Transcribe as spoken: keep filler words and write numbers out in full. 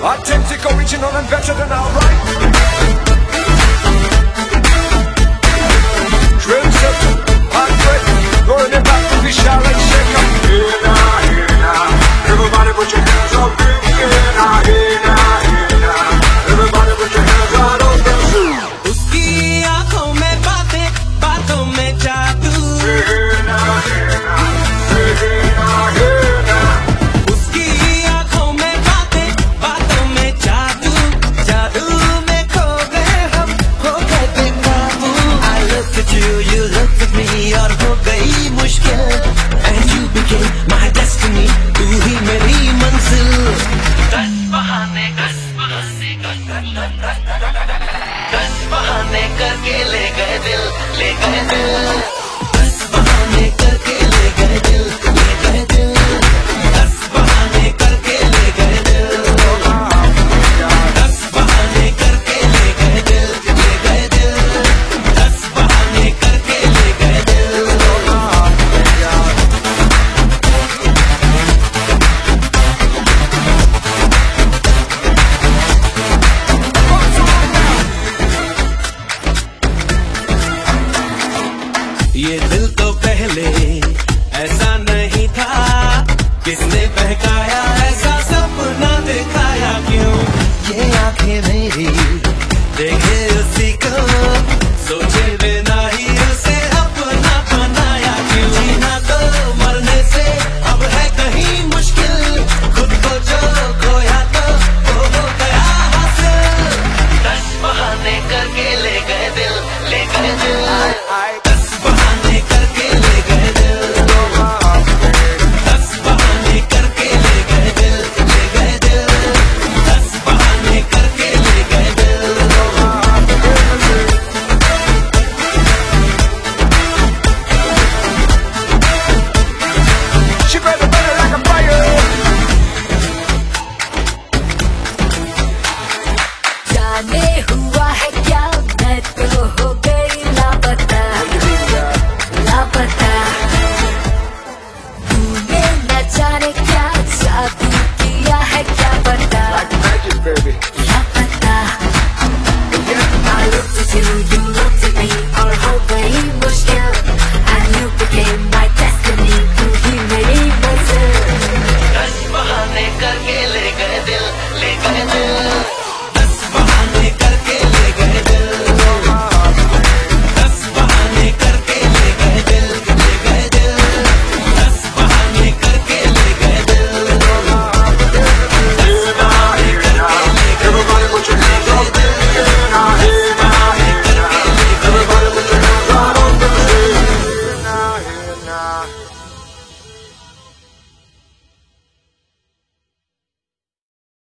Authentic, original and better than alright. Trendsetter, heartbreak, throwing it back to the shower and shake up. Hey now, hey now, everybody put your hands up. Hey now, hey now, hey now, everybody put your hands right up. उसकी आँखों में बातें, बातों में जादू. Hey now, hey now, hey now, hey now. उसकी आँखों में बातें, बातों में जादू. जादू में खो गए हम, हो गए बेकाबू. I looked at you, you looked at me, और हो गई मुश्किल. And you became my destiny, तू ही मेरी मंजिल. दस बहाने, दस बहाने, दस बहाने करके ले गए दिल, ले गए दिल. दस बहाने करके ले गए दिल, ले गए दिल. दस बहाने करके ले गए दिल. दस बहाने करके ले गए दिल, ले गए दिल. दस बहाने करके ले गए दिल. ये दिल तो पहले ऐसा नहीं था. किसने बहकाया, ऐसा सपना दिखाया क्यों? ये आंखें मेरी देखे उसी को